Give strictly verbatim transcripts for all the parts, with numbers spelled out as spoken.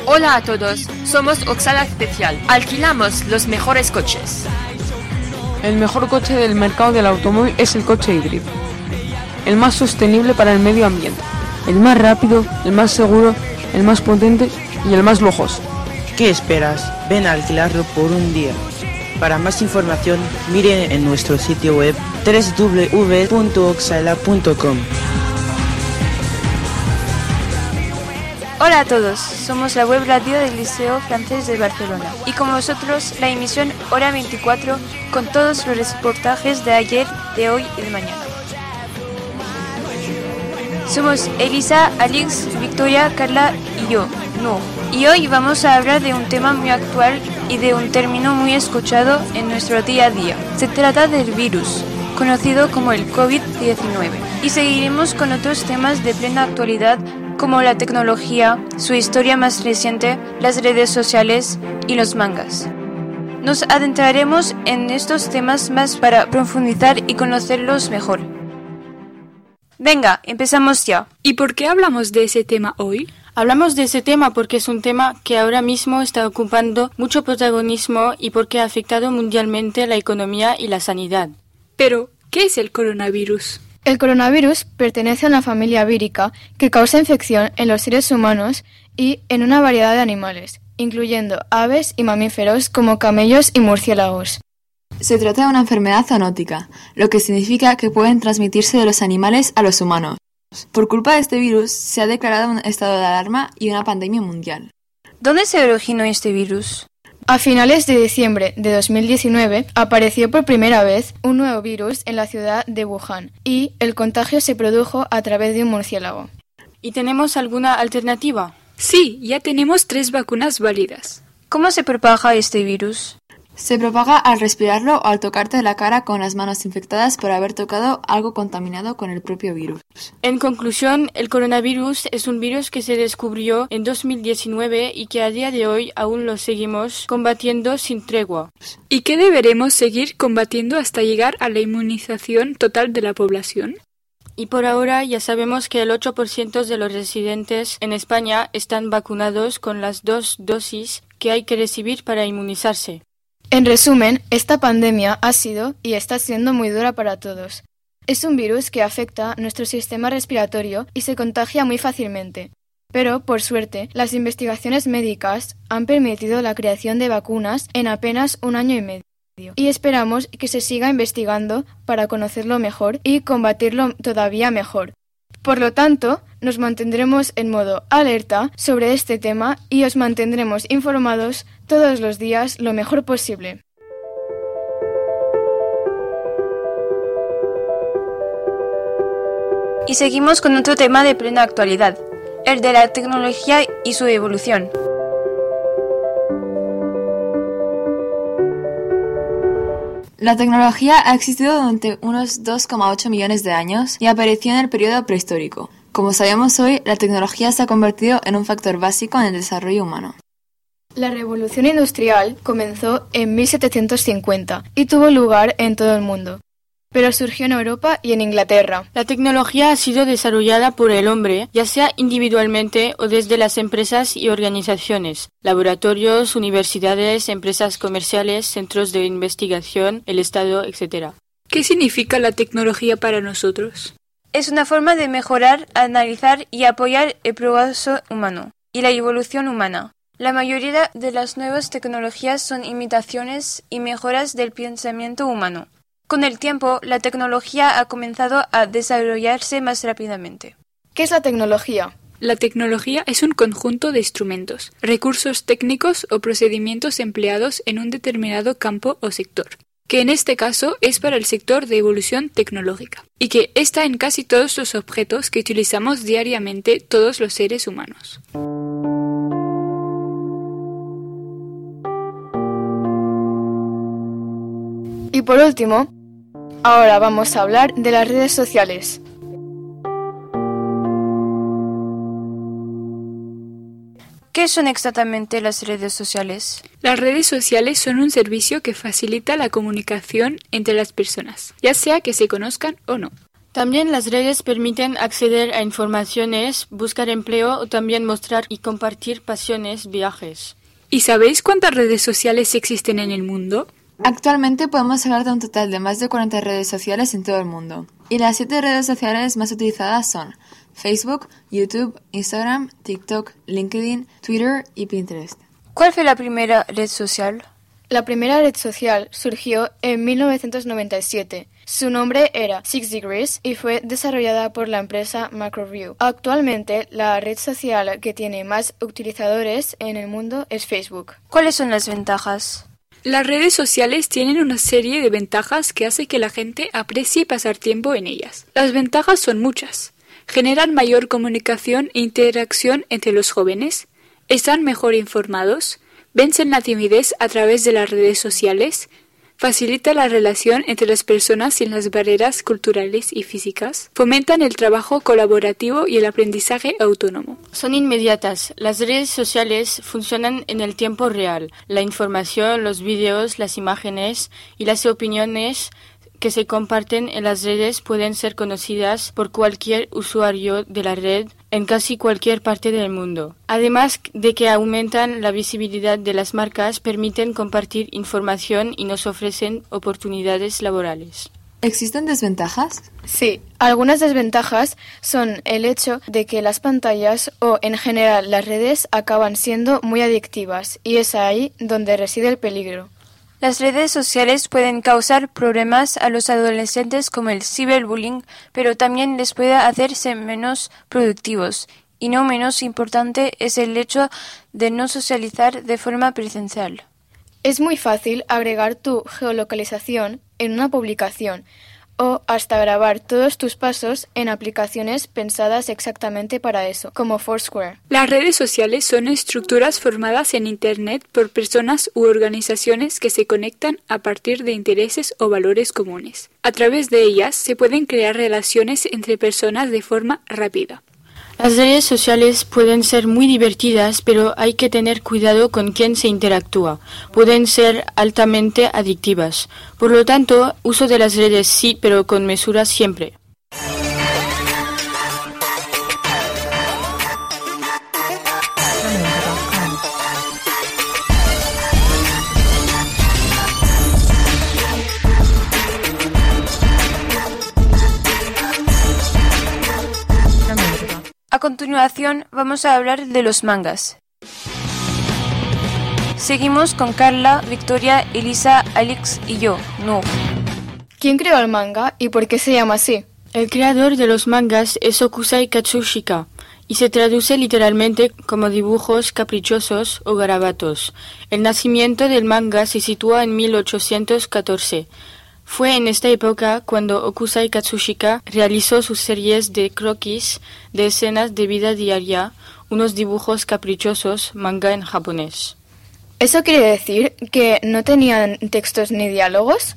Hola a todos, somos Oxala Especial. Alquilamos los mejores coches. El mejor coche del mercado del automóvil es el coche híbrido. El más sostenible para el medio ambiente. El más rápido, el más seguro, el más potente y el más lujoso. ¿Qué esperas? Ven a alquilarlo por un día. Para más información, mire en nuestro sitio web doble u doble u doble u punto oxala punto com. Hola a todos, somos la web radio del Liceo Francés de Barcelona y con vosotros la emisión Hora veinticuatro con todos los reportajes de ayer, de hoy y de mañana. Somos Elisa, Alex, Victoria, Carla y yo, No. Y hoy vamos a hablar de un tema muy actual y de un término muy escuchado en nuestro día a día. Se trata del virus, conocido como el covid diecinueve. Y seguiremos con otros temas de plena actualidad como la tecnología, su historia más reciente, las redes sociales y los mangas. Nos adentraremos en estos temas más para profundizar y conocerlos mejor. Venga, empezamos ya. ¿Y por qué hablamos de ese tema hoy? Hablamos de ese tema porque es un tema que ahora mismo está ocupando mucho protagonismo y porque ha afectado mundialmente la economía y la sanidad. Pero, ¿qué es el coronavirus? El coronavirus pertenece a una familia vírica que causa infección en los seres humanos y en una variedad de animales, incluyendo aves y mamíferos como camellos y murciélagos. Se trata de una enfermedad zoonótica, lo que significa que pueden transmitirse de los animales a los humanos. Por culpa de este virus se ha declarado un estado de alarma y una pandemia mundial. ¿Dónde se originó este virus? A finales de diciembre de dos mil diecinueve apareció por primera vez un nuevo virus en la ciudad de Wuhan y el contagio se produjo a través de un murciélago. ¿Y tenemos alguna alternativa? Sí, ya tenemos tres vacunas válidas. ¿Cómo se propaga este virus? Se propaga al respirarlo o al tocarte la cara con las manos infectadas por haber tocado algo contaminado con el propio virus. En conclusión, el coronavirus es un virus que se descubrió en dos mil diecinueve y que a día de hoy aún lo seguimos combatiendo sin tregua. ¿Y qué deberemos seguir combatiendo hasta llegar a la inmunización total de la población? Y por ahora ya sabemos que el ocho por ciento de los residentes en España están vacunados con las dos dosis que hay que recibir para inmunizarse. En resumen, esta pandemia ha sido y está siendo muy dura para todos. Es un virus que afecta nuestro sistema respiratorio y se contagia muy fácilmente. Pero, por suerte, las investigaciones médicas han permitido la creación de vacunas en apenas un año y medio. Y esperamos que se siga investigando para conocerlo mejor y combatirlo todavía mejor. Por lo tanto, nos mantendremos en modo alerta sobre este tema y os mantendremos informados todos los días lo mejor posible. Y seguimos con otro tema de plena actualidad, el de la tecnología y su evolución. La tecnología ha existido durante unos dos coma ocho millones de años y apareció en el periodo prehistórico. Como sabemos hoy, la tecnología se ha convertido en un factor básico en el desarrollo humano. La revolución industrial comenzó en mil setecientos cincuenta y tuvo lugar en todo el mundo, pero surgió en Europa y en Inglaterra. La tecnología ha sido desarrollada por el hombre, ya sea individualmente o desde las empresas y organizaciones, laboratorios, universidades, empresas comerciales, centros de investigación, el Estado, etcétera. ¿Qué significa la tecnología para nosotros? Es una forma de mejorar, analizar y apoyar el progreso humano y la evolución humana. La mayoría de las nuevas tecnologías son imitaciones y mejoras del pensamiento humano. Con el tiempo, la tecnología ha comenzado a desarrollarse más rápidamente. ¿Qué es la tecnología? La tecnología es un conjunto de instrumentos, recursos técnicos o procedimientos empleados en un determinado campo o sector, que en este caso es para el sector de evolución tecnológica, y que está en casi todos los objetos que utilizamos diariamente todos los seres humanos. Y por último, ahora vamos a hablar de las redes sociales. ¿Qué son exactamente las redes sociales? Las redes sociales son un servicio que facilita la comunicación entre las personas, ya sea que se conozcan o no. También las redes permiten acceder a informaciones, buscar empleo o también mostrar y compartir pasiones, viajes. ¿Y sabéis cuántas redes sociales existen en el mundo? Actualmente podemos hablar de un total de más de cuarenta redes sociales en todo el mundo. Y las siete redes sociales más utilizadas son Facebook, YouTube, Instagram, TikTok, LinkedIn, Twitter y Pinterest. ¿Cuál fue la primera red social? La primera red social surgió en mil novecientos noventa y siete. Su nombre era Six Degrees y fue desarrollada por la empresa MacroView. Actualmente, la red social que tiene más utilizadores en el mundo es Facebook. ¿Cuáles son las ventajas? Las redes sociales tienen una serie de ventajas que hace que la gente aprecie pasar tiempo en ellas. Las ventajas son muchas. Generan mayor comunicación e interacción entre los jóvenes, están mejor informados, vencen la timidez a través de las redes sociales, facilita la relación entre las personas sin las barreras culturales y físicas, fomentan el trabajo colaborativo y el aprendizaje autónomo. Son inmediatas. Las redes sociales funcionan en el tiempo real. La información, los vídeos, las imágenes y las opiniones que se comparten en las redes pueden ser conocidas por cualquier usuario de la red en casi cualquier parte del mundo. Además de que aumentan la visibilidad de las marcas, permiten compartir información y nos ofrecen oportunidades laborales. ¿Existen desventajas? Sí, algunas desventajas son el hecho de que las pantallas o en general las redes acaban siendo muy adictivas y es ahí donde reside el peligro. Las redes sociales pueden causar problemas a los adolescentes como el ciberbullying, pero también les puede hacerse menos productivos. Y no menos importante es el hecho de no socializar de forma presencial. Es muy fácil agregar tu geolocalización en una publicación o hasta grabar todos tus pasos en aplicaciones pensadas exactamente para eso, como Foursquare. Las redes sociales son estructuras formadas en Internet por personas u organizaciones que se conectan a partir de intereses o valores comunes. A través de ellas se pueden crear relaciones entre personas de forma rápida. Las redes sociales pueden ser muy divertidas, pero hay que tener cuidado con quién se interactúa. Pueden ser altamente adictivas. Por lo tanto, uso de las redes sí, pero con mesura siempre. A continuación vamos a hablar de los mangas. Seguimos con Carla, Victoria, Elisa, Alex y yo, Nuh. ¿Quién creó el manga y por qué se llama así? El creador de los mangas es Okusai Katsushika y se traduce literalmente como dibujos caprichosos o garabatos. El nacimiento del manga se sitúa en mil ochocientos catorce. Fue en esta época cuando Okusai Katsushika realizó sus series de croquis de escenas de vida diaria, unos dibujos caprichosos, manga en japonés. ¿Eso quiere decir que no tenían textos ni diálogos?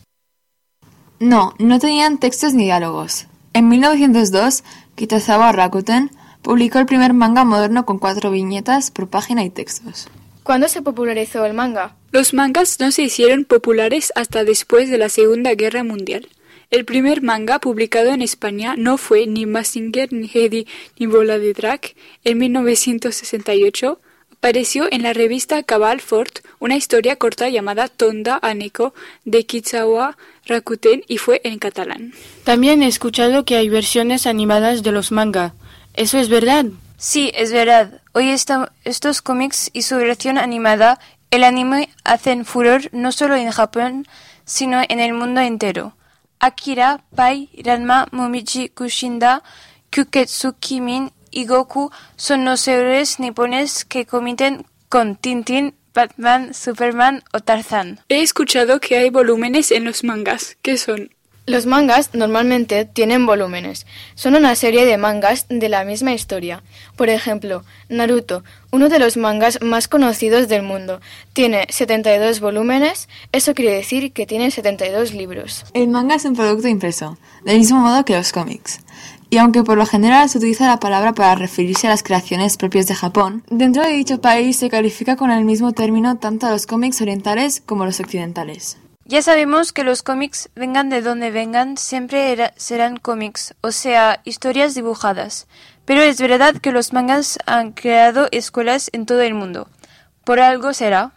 No, no tenían textos ni diálogos. En mil novecientos dos, Kitazawa Rakuten publicó el primer manga moderno con cuatro viñetas por página y textos. ¿Cuándo se popularizó el manga? Los mangas no se hicieron populares hasta después de la Segunda Guerra Mundial. El primer manga publicado en España no fue ni Mazinger, ni Heidi, ni Bola de Drag. En mil novecientos sesenta y ocho apareció en la revista Cabal Fort una historia corta llamada Tonda Aneko de Kitazawa Rakuten y fue en catalán. También he escuchado que hay versiones animadas de los manga. ¿Eso es verdad? Sí, es verdad. Hoy esta, estos cómics y su versión animada, el anime, hacen furor no solo en Japón, sino en el mundo entero. Akira, Pai, Ranma, Momichi Kushinda, Kyuketsu Kimin y Goku son los héroes nipones que compiten con Tintin, Batman, Superman o Tarzán. He escuchado que hay volúmenes en los mangas. ¿Qué son? Los mangas normalmente tienen volúmenes. Son una serie de mangas de la misma historia. Por ejemplo, Naruto, uno de los mangas más conocidos del mundo, tiene setenta y dos volúmenes. Eso quiere decir que tiene setenta y dos libros. El manga es un producto impreso, del mismo modo que los cómics. Y aunque por lo general se utiliza la palabra para referirse a las creaciones propias de Japón, dentro de dicho país se califica con el mismo término tanto a los cómics orientales como a los occidentales. Ya sabemos que los cómics, vengan de donde vengan, siempre era, serán cómics, o sea, historias dibujadas. Pero es verdad que los mangas han creado escuelas en todo el mundo. Por algo será.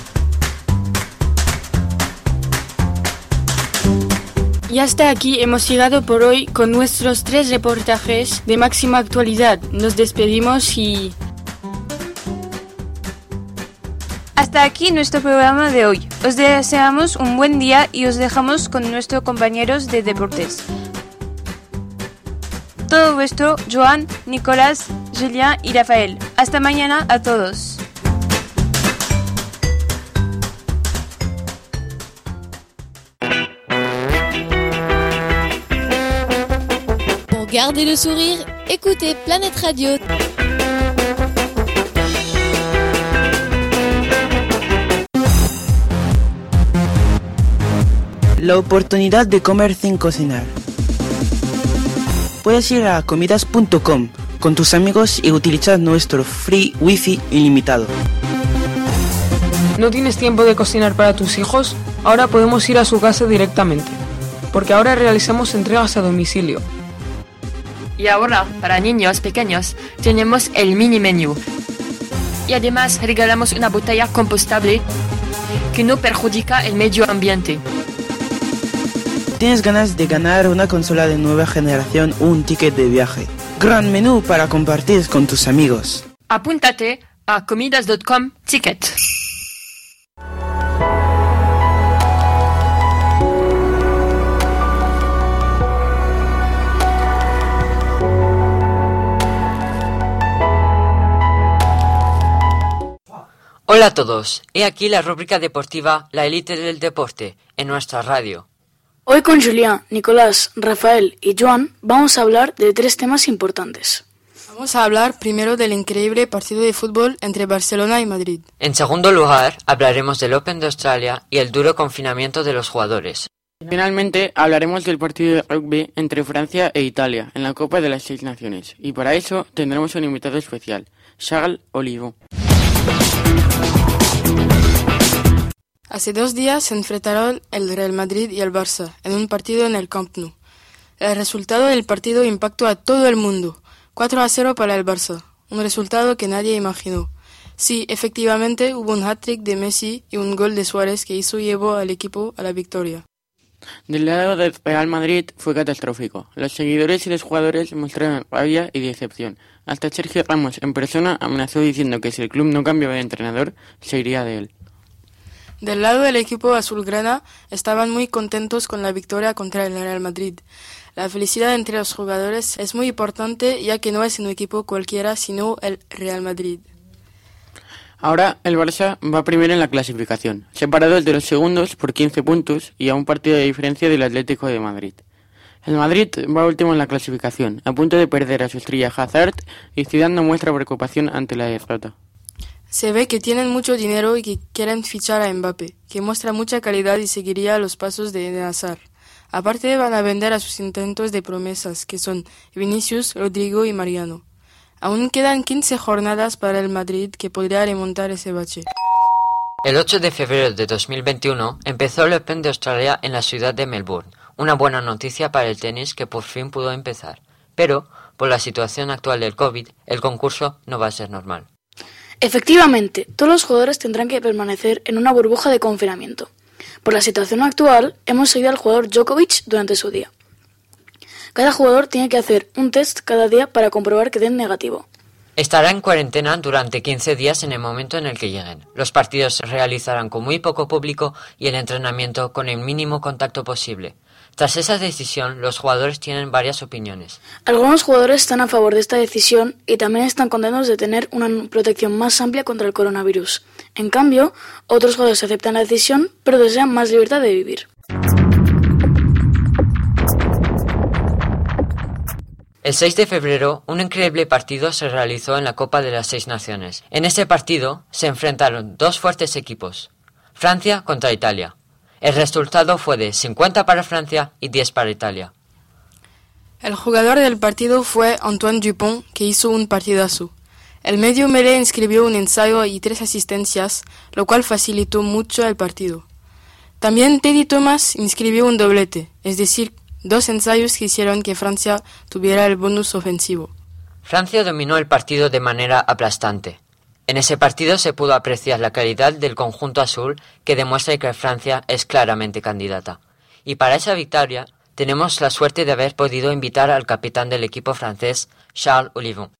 Y hasta aquí hemos llegado por hoy con nuestros tres reportajes de máxima actualidad. Nos despedimos y... Hasta aquí nuestro programa de hoy. Os deseamos un buen día y os dejamos con nuestros compañeros de deportes. Todo vuestro, Joan, Nicolás, Julien y Rafael. Hasta mañana a todos. Pour garder le sourire, écoutez Planète Radio. La oportunidad de comer sin cocinar. Puedes ir a comidas punto com con tus amigos y utilizar nuestro free wifi ilimitado. ¿No tienes tiempo de cocinar para tus hijos? Ahora podemos ir a su casa directamente, porque ahora realizamos entregas a domicilio. Y ahora, para niños pequeños, tenemos el mini menú. Y además regalamos una botella compostable que no perjudica el medio ambiente. ¿Tienes ganas de ganar una consola de nueva generación o un ticket de viaje? Gran menú para compartir con tus amigos. Apúntate a comidas punto com Ticket. Hola a todos, he aquí la rúbrica deportiva La Élite del Deporte, en nuestra radio. Hoy con Julien, Nicolás, Rafael y Joan vamos a hablar de tres temas importantes. Vamos a hablar primero del increíble partido de fútbol entre Barcelona y Madrid. En segundo lugar, hablaremos del Open de Australia y el duro confinamiento de los jugadores. Finalmente, hablaremos del partido de rugby entre Francia e Italia en la Copa de las Seis Naciones. Y para eso tendremos un invitado especial, Charles Olivo. Hace dos días se enfrentaron el Real Madrid y el Barça en un partido en el Camp Nou. El resultado del partido impactó a todo el mundo. cuatro a cero para el Barça, un resultado que nadie imaginó. Sí, efectivamente hubo un hat-trick de Messi y un gol de Suárez que hizo llevó al equipo a la victoria. Del lado del Real Madrid fue catastrófico. Los seguidores y los jugadores mostraron rabia y decepción. Hasta Sergio Ramos en persona amenazó diciendo que si el club no cambiaba de entrenador, se iría de él. Del lado del equipo azulgrana estaban muy contentos con la victoria contra el Real Madrid. La felicidad entre los jugadores es muy importante ya que no es un equipo cualquiera sino el Real Madrid. Ahora el Barça va primero en la clasificación, separado de los segundos por quince puntos y a un partido de diferencia del Atlético de Madrid. El Madrid va último en la clasificación, a punto de perder a su estrella Hazard y Zidane no muestra preocupación ante la derrota. Se ve que tienen mucho dinero y que quieren fichar a Mbappé, que muestra mucha calidad y seguiría los pasos de Hazard. Aparte van a vender a sus intentos de promesas, que son Vinicius, Rodrigo y Mariano. Aún quedan quince jornadas para el Madrid que podría remontar ese bache. El ocho de febrero de dos mil veintiuno empezó el Open de Australia en la ciudad de Melbourne, una buena noticia para el tenis que por fin pudo empezar. Pero, por la situación actual del COVID, el concurso no va a ser normal. Efectivamente, todos los jugadores tendrán que permanecer en una burbuja de confinamiento. Por la situación actual, hemos seguido al jugador Djokovic durante su día. Cada jugador tiene que hacer un test cada día para comprobar que den negativo. Estará en cuarentena durante quince días en el momento en el que lleguen. Los partidos se realizarán con muy poco público y el entrenamiento con el mínimo contacto posible. Tras esa decisión, los jugadores tienen varias opiniones. Algunos jugadores están a favor de esta decisión y también están contentos de tener una protección más amplia contra el coronavirus. En cambio, otros jugadores aceptan la decisión, pero desean más libertad de vivir. El seis de febrero, un increíble partido se realizó en la Copa de las Seis Naciones. En ese partido se enfrentaron dos fuertes equipos, Francia contra Italia. El resultado fue de cincuenta para Francia y diez para Italia. El jugador del partido fue Antoine Dupont, que hizo un partidazo. El medio melee inscribió un ensayo y tres asistencias, lo cual facilitó mucho el partido. También Teddy Thomas inscribió un doblete, es decir, dos ensayos que hicieron que Francia tuviera el bonus ofensivo. Francia dominó el partido de manera aplastante. En ese partido se pudo apreciar la calidad del conjunto azul, que demuestra que Francia es claramente candidata. Y para esa victoria tenemos la suerte de haber podido invitar al capitán del equipo francés, Charles Olivon.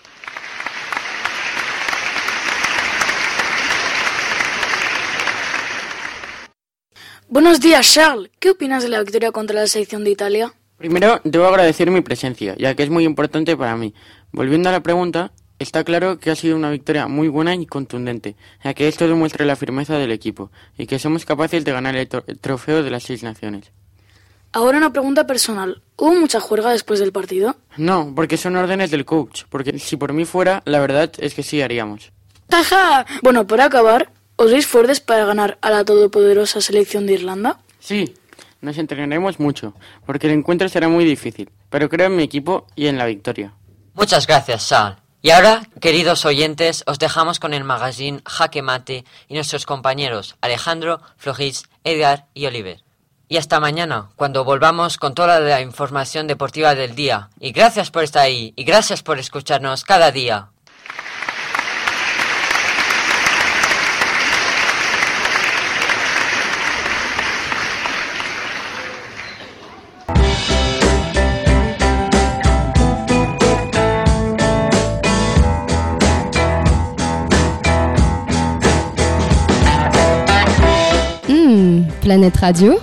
Buenos días, Charles. ¿Qué opinas de la victoria contra la selección de Italia? Primero, debo agradecer mi presencia, ya que es muy importante para mí. Volviendo a la pregunta, está claro que ha sido una victoria muy buena y contundente, ya que esto demuestra la firmeza del equipo y que somos capaces de ganar el, tro- el trofeo de las seis naciones. Ahora una pregunta personal. ¿Hubo mucha juerga después del partido? No, porque son órdenes del coach, porque si por mí fuera, la verdad es que sí haríamos. ¡Taja! Bueno, para acabar, ¿os veis fuertes para ganar a la todopoderosa selección de Irlanda? Sí, nos entrenaremos mucho, porque el encuentro será muy difícil, pero creo en mi equipo y en la victoria. Muchas gracias, Charles. Y ahora, queridos oyentes, os dejamos con el magazine Jaque Mate y nuestros compañeros Alejandro, Floris, Edgar y Oliver. Y hasta mañana, cuando volvamos con toda la información deportiva del día. Y gracias por estar ahí, y gracias por escucharnos cada día. Mmh, Planète Radio.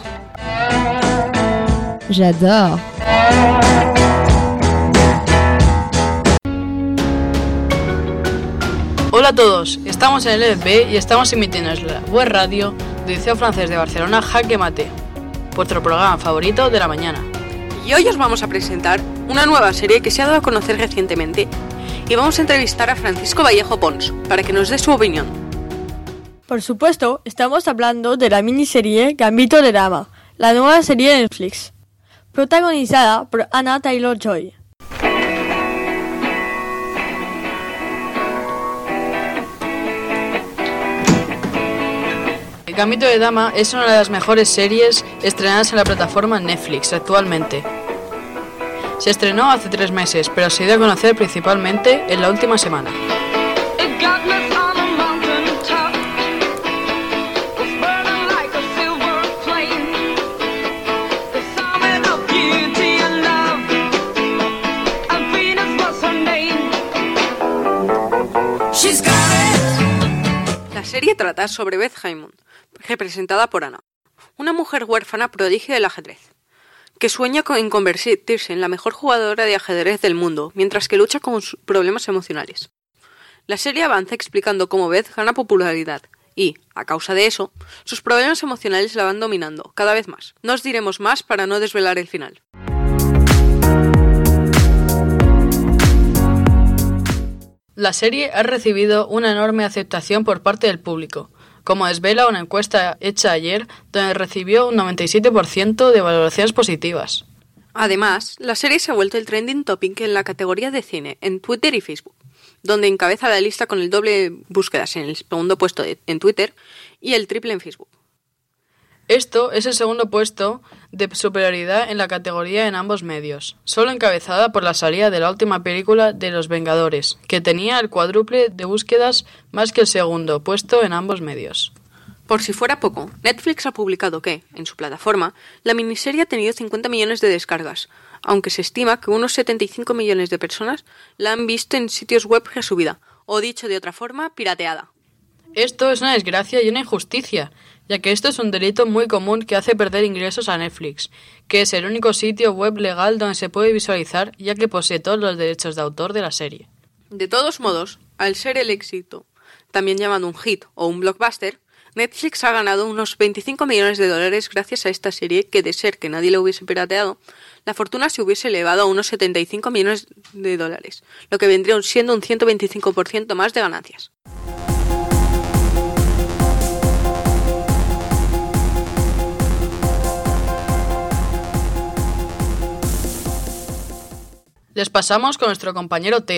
J'adore. Hola a todos, estamos en el L F B y estamos emitiendo en la web radio del Liceo Francés de Barcelona Jaque Mate, vuestro programa favorito de la mañana. Y hoy os vamos a presentar una nueva serie que se ha dado a conocer recientemente y vamos a entrevistar a Francisco Vallejo Pons para que nos dé su opinión. Por supuesto, estamos hablando de la miniserie Gambito de Dama, la nueva serie de Netflix, protagonizada por Anya Taylor-Joy. El Gambito de Dama es una de las mejores series estrenadas en la plataforma Netflix actualmente. Se estrenó hace tres meses, pero se dio a conocer principalmente en la última semana. La serie trata sobre Beth Hammond, representada por Anna, una mujer huérfana prodigio del ajedrez, que sueña en convertirse en la mejor jugadora de ajedrez del mundo, mientras que lucha con sus problemas emocionales. La serie avanza explicando cómo Beth gana popularidad y, a causa de eso, sus problemas emocionales la van dominando cada vez más. No os diremos más para no desvelar el final. La serie ha recibido una enorme aceptación por parte del público, como desvela una encuesta hecha ayer, donde recibió un noventa y siete por ciento de valoraciones positivas. Además, la serie se ha vuelto el trending topic en la categoría de cine, en Twitter y Facebook, donde encabeza la lista con el doble búsquedas en el segundo puesto en Twitter y el triple en Facebook. Esto es el segundo puesto de superioridad en la categoría en ambos medios, solo encabezada por la salida de la última película de Los Vengadores, que tenía el cuádruple de búsquedas más que el segundo puesto en ambos medios. Por si fuera poco, Netflix ha publicado que, en su plataforma, la miniserie ha tenido cincuenta millones de descargas, aunque se estima que unos setenta y cinco millones de personas la han visto en sitios web resubida, o dicho de otra forma, pirateada. Esto es una desgracia y una injusticia, ya que esto es un delito muy común que hace perder ingresos a Netflix, que es el único sitio web legal donde se puede visualizar, ya que posee todos los derechos de autor de la serie. De todos modos, al ser el éxito, también llamado un hit o un blockbuster, Netflix ha ganado unos veinticinco millones de dólares gracias a esta serie que, de ser que nadie la hubiese pirateado, la fortuna se hubiese elevado a unos setenta y cinco millones de dólares, lo que vendría siendo un ciento veinticinco por ciento más de ganancias. Les pasamos con nuestro compañero Teo, que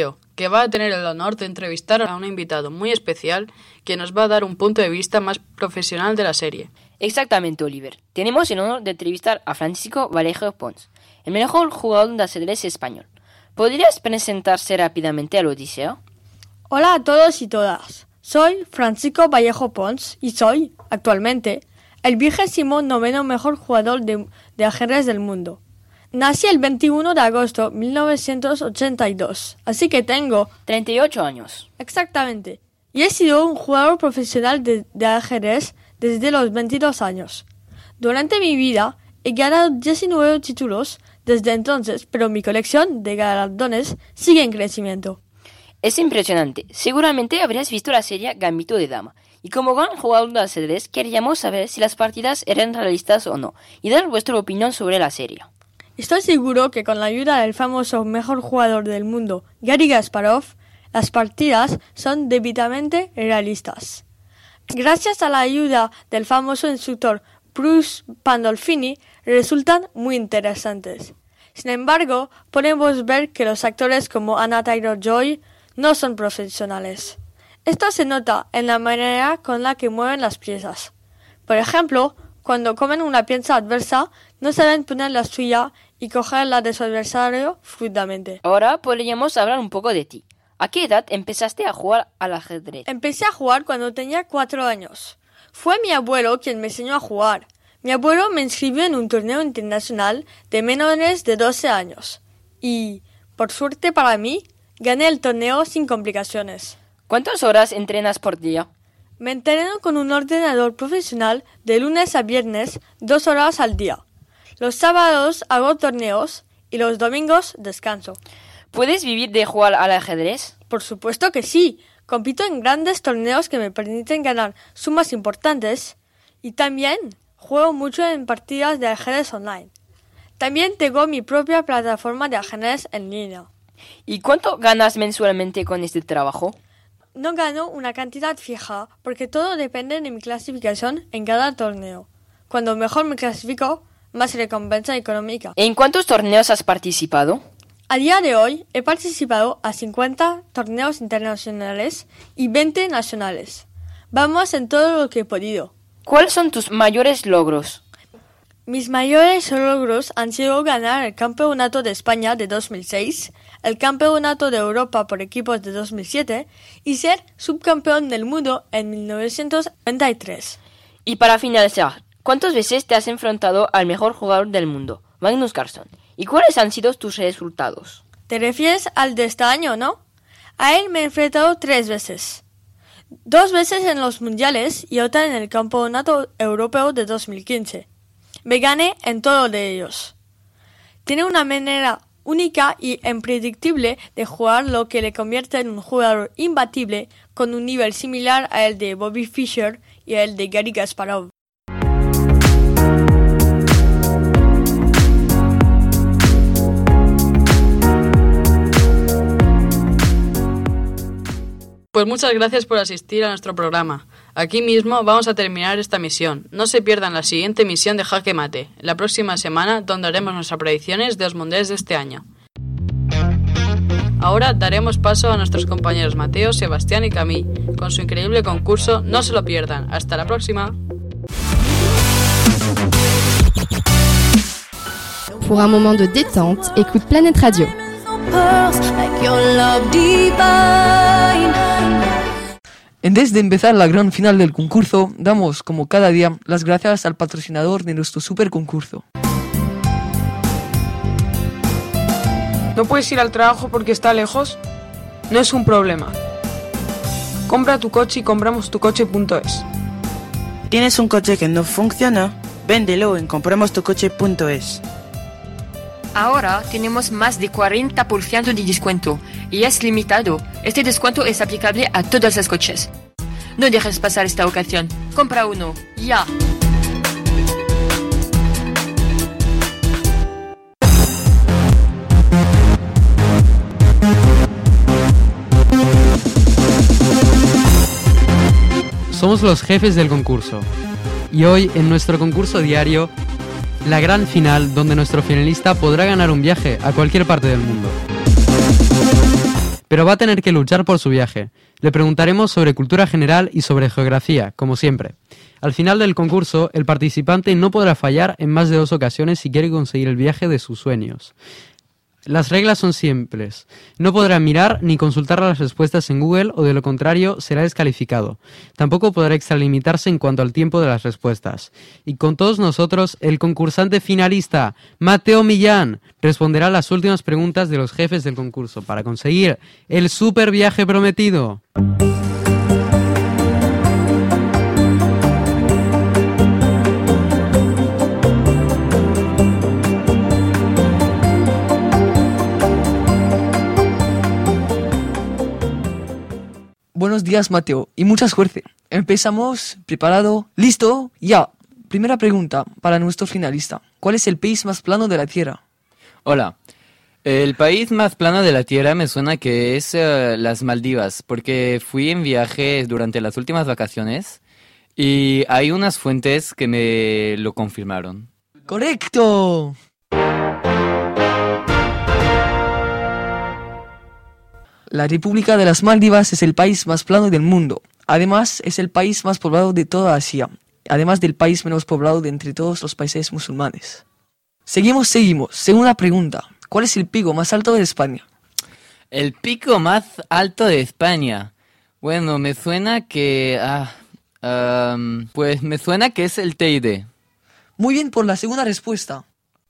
que va a tener el honor de entrevistar a un invitado muy especial que nos va a dar un punto de vista más profesional de la serie. Exactamente, Oliver. Tenemos el honor de entrevistar a Francisco Vallejo Pons, el mejor jugador de ajedrez español. ¿Podrías presentarse rápidamente al Odiseo? Hola a todos y todas. Soy Francisco Vallejo Pons y soy, actualmente, el vigésimo noveno mejor jugador de, de ajedrez del mundo. Nací el veintiuno de agosto de mil novecientos ochenta y dos, así que tengo... treinta y ocho años. Exactamente. Y he sido un jugador profesional de, de ajedrez desde los veintidós años. Durante mi vida he ganado diecinueve títulos desde entonces, pero mi colección de galardones sigue en crecimiento. Es impresionante. Seguramente habrías visto la serie Gambito de Dama. Y como gran jugador de ajedrez, queríamos saber si las partidas eran realistas o no, y dar vuestra opinión sobre la serie. Estoy seguro que con la ayuda del famoso mejor jugador del mundo, Garry Kasparov, las partidas son debidamente realistas. Gracias a la ayuda del famoso instructor Bruce Pandolfini, resultan muy interesantes. Sin embargo, podemos ver que los actores como Anya Taylor-Joy no son profesionales. Esto se nota en la manera con la que mueven las piezas. Por ejemplo, cuando comen una pieza adversa, no saben poner la suya y coger la de su adversario fluidamente. Ahora podríamos hablar un poco de ti. ¿A qué edad empezaste a jugar al ajedrez? Empecé a jugar cuando tenía cuatro años. Fue mi abuelo quien me enseñó a jugar. Mi abuelo me inscribió en un torneo internacional de menores de doce años. Y, por suerte para mí, gané el torneo sin complicaciones. ¿Cuántas horas entrenas por día? Me entreno con un ordenador profesional de lunes a viernes, dos horas al día. Los sábados hago torneos y los domingos descanso. ¿Puedes vivir de jugar al ajedrez? Por supuesto que sí. Compito en grandes torneos que me permiten ganar sumas importantes y también juego mucho en partidas de ajedrez online. También tengo mi propia plataforma de ajedrez en línea. ¿Y cuánto ganas mensualmente con este trabajo? No gano una cantidad fija porque todo depende de mi clasificación en cada torneo. Cuando mejor me clasifico, más recompensa económica. ¿En cuántos torneos has participado? A día de hoy he participado a cincuenta torneos internacionales y veinte nacionales. Vamos en todo lo que he podido. ¿Cuáles son tus mayores logros? Mis mayores logros han sido ganar el Campeonato de España de dos mil seis, el Campeonato de Europa por equipos de dos mil siete y ser subcampeón del mundo en mil novecientos noventa y tres. Y para finalizar, ¿cuántas veces te has enfrentado al mejor jugador del mundo, Magnus Carlsen? ¿Y cuáles han sido tus resultados? Te refieres al de este año, ¿no? A él me he enfrentado tres veces. Dos veces en los mundiales y otra en el Campeonato Europeo de dos mil quince. Me gané en todos de ellos. Tiene una manera única y impredictible de jugar, lo que le convierte en un jugador imbatible con un nivel similar a el de Bobby Fischer y el de Garry Kasparov. Pues muchas gracias por asistir a nuestro programa. Aquí mismo vamos a terminar esta misión. No se pierdan la siguiente misión de Jaque Mate, la próxima semana, donde haremos nuestras predicciones de los mundiales de este año. Ahora daremos paso a nuestros compañeros Mateo, Sebastián y Camille con su increíble concurso. No se lo pierdan. Hasta la próxima. Pour un moment de détente, écoute Planète Radio. Antes de empezar la gran final del concurso, damos, como cada día, las gracias al patrocinador de nuestro super concurso. ¿No puedes ir al trabajo porque está lejos? No es un problema. Compra tu coche y compramos tu coche punto es. ¿Tienes un coche que no funciona? Véndelo en compramos tu coche punto es. Ahora tenemos más de cuarenta por ciento de descuento y es limitado. Este descuento es aplicable a todos los coches. No dejes pasar esta ocasión. Compra uno, ya. Somos los jefes del concurso. Y hoy, en nuestro concurso diario, la gran final donde nuestro finalista podrá ganar un viaje a cualquier parte del mundo. pero va a tener que luchar por su viaje. Le preguntaremos sobre cultura general y sobre geografía, como siempre. Al final del concurso, el participante no podrá fallar en más de dos ocasiones si quiere conseguir el viaje de sus sueños. Las reglas son simples. No podrá mirar ni consultar las respuestas en Google o de lo contrario será descalificado. Tampoco podrá extralimitarse en cuanto al tiempo de las respuestas. Y con todos nosotros, el concursante finalista, Mateo Millán, responderá las últimas preguntas de los jefes del concurso para conseguir el super viaje prometido. Buenos días, Mateo, y mucha suerte. Empezamos, preparado, listo, ya. Primera pregunta para nuestro finalista. ¿Cuál es el país más plano de la Tierra? Hola. El país más plano de la Tierra me suena que es uh, las Maldivas, porque fui en viaje durante las últimas vacaciones y hay unas fuentes que me lo confirmaron. ¡Correcto! La República de las Maldivas es el país más plano del mundo. Además, es el país más poblado de toda Asia. Además del país menos poblado de entre todos los países musulmanes. Seguimos, seguimos. Segunda pregunta. ¿Cuál es el pico más alto de España? El pico más alto de España. Bueno, me suena que... Ah, um, pues me suena que es el Teide. Muy bien por la segunda respuesta.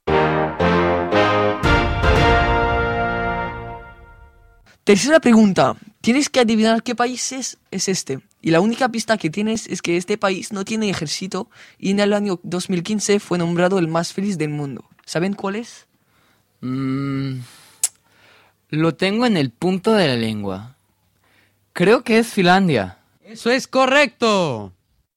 Tercera pregunta. Tienes que adivinar qué país es, es este. Y la única pista que tienes es que este país no tiene ejército y en el año dos mil quince fue nombrado el más feliz del mundo. ¿Saben cuál es? Mm, lo tengo en el punto de la lengua. Creo que es Finlandia. ¡Eso es correcto!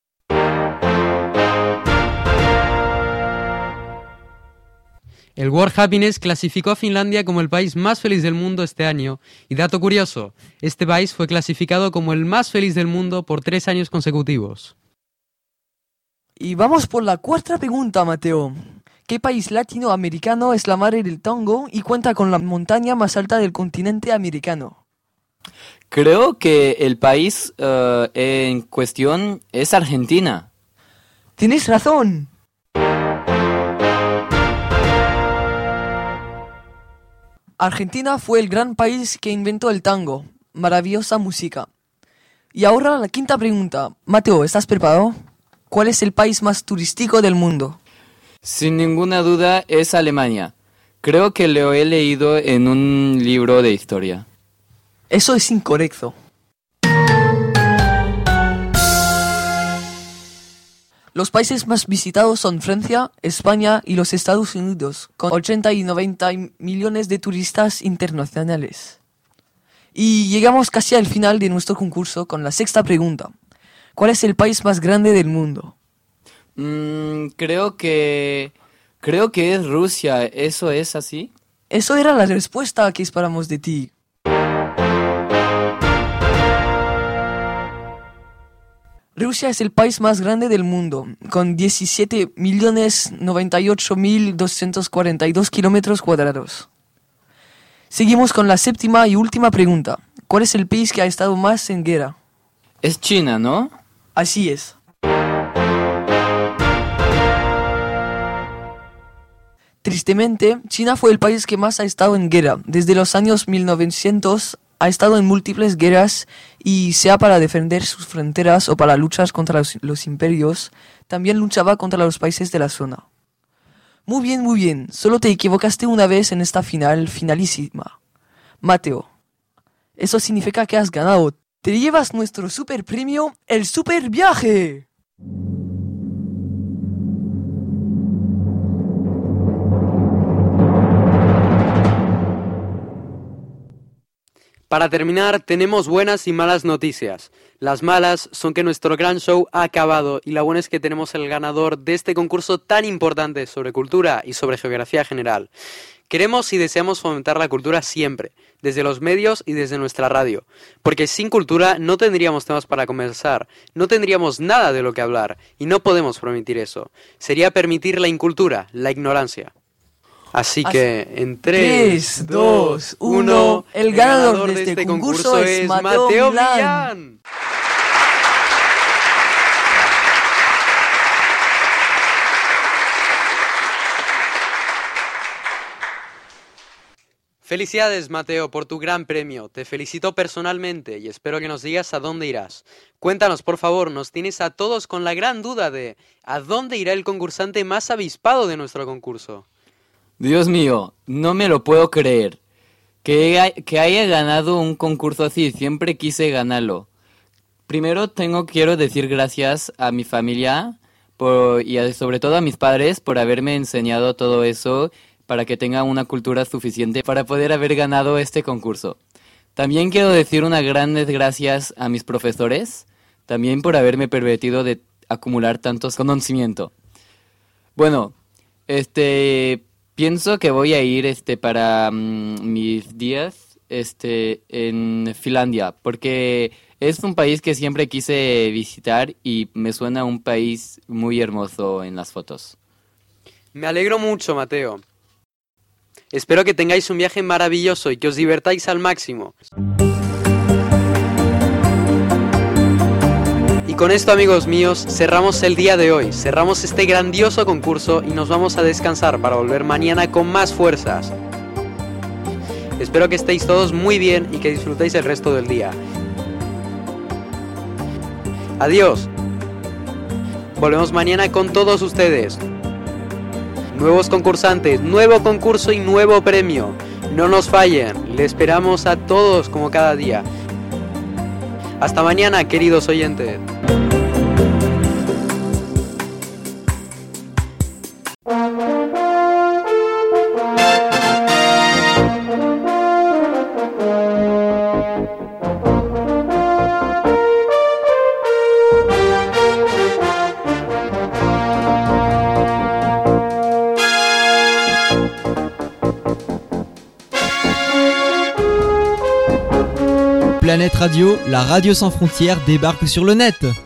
El World Happiness clasificó a Finlandia como el país más feliz del mundo este año. Y dato curioso, este país fue clasificado como el más feliz del mundo por tres años consecutivos. Y vamos por la cuarta pregunta, Mateo. ¿Qué país latinoamericano es la madre del tango y cuenta con la montaña más alta del continente americano? Creo que el país uh, en cuestión es Argentina. ¡Tienes razón! Argentina fue el gran país que inventó el tango. Maravillosa música. Y ahora la quinta pregunta. Mateo, ¿estás preparado? ¿Cuál es el país más turístico del mundo? Sin ninguna duda es Alemania. Creo que lo he leído en un libro de historia. Eso es incorrecto. Los países más visitados son Francia, España y los Estados Unidos, con ochenta y noventa millones de turistas internacionales. Y llegamos casi al final de nuestro concurso con la sexta pregunta. ¿Cuál es el país más grande del mundo? Mm, creo que... Creo que es Rusia. ¿Eso es así? Eso era la respuesta que esperamos de ti. Rusia es el país más grande del mundo, con diecisiete millones noventa y ocho mil doscientos cuarenta y dos kilómetros cuadrados. Seguimos con la séptima y última pregunta. ¿Cuál es el país que ha estado más en guerra? Es China, ¿no? Así es. Tristemente, China fue el país que más ha estado en guerra. Desde los años mil novecientos ha estado en múltiples guerras y sea para defender sus fronteras o para luchar contra los, los imperios, también luchaba contra los países de la zona. Muy bien, muy bien. Solo te equivocaste una vez en esta final finalísima. Mateo, eso significa que has ganado. Te llevas nuestro super premio, el super viaje. Para terminar, tenemos buenas y malas noticias. Las malas son que nuestro gran show ha acabado y la buena es que tenemos el ganador de este concurso tan importante sobre cultura y sobre geografía general. Queremos y deseamos fomentar la cultura siempre, desde los medios y desde nuestra radio, porque sin cultura no tendríamos temas para conversar, no tendríamos nada de lo que hablar y no podemos permitir eso. Sería permitir la incultura, la ignorancia. Así que en tres, dos, uno, uno, el ganador de de este concurso es Mateo Mateo Millán. Millán. Felicidades, Mateo, por tu gran premio. Te felicito personalmente y espero que nos digas a dónde irás. Cuéntanos, por favor, nos tienes a todos con la gran duda de ¿a dónde irá el concursante más avispado de nuestro concurso? Dios mío, no me lo puedo creer. Que, hay- que haya ganado un concurso así, siempre quise ganarlo. Primero tengo, quiero decir gracias a mi familia por, y a- sobre todo a mis padres por haberme enseñado todo eso para que tenga una cultura suficiente para poder haber ganado este concurso. También quiero decir unas grandes gracias a mis profesores, también por haberme permitido de acumular tantos conocimientos. Bueno, este, pienso que voy a ir este, para mm, mis días este, en Finlandia, porque es un país que siempre quise visitar y me suena un país muy hermoso en las fotos. Me alegro mucho, Mateo. Espero que tengáis un viaje maravilloso y que os divertáis al máximo. Y con esto, amigos míos, cerramos el día de hoy, cerramos este grandioso concurso y nos vamos a descansar para volver mañana con más fuerzas. Espero que estéis todos muy bien y que disfrutéis el resto del día. Adiós. Volvemos mañana con todos ustedes. Nuevos concursantes, nuevo concurso y nuevo premio. No nos fallen, le esperamos a todos como cada día. Hasta mañana, queridos oyentes. Planète Radio, la radio sans frontières débarque sur le net.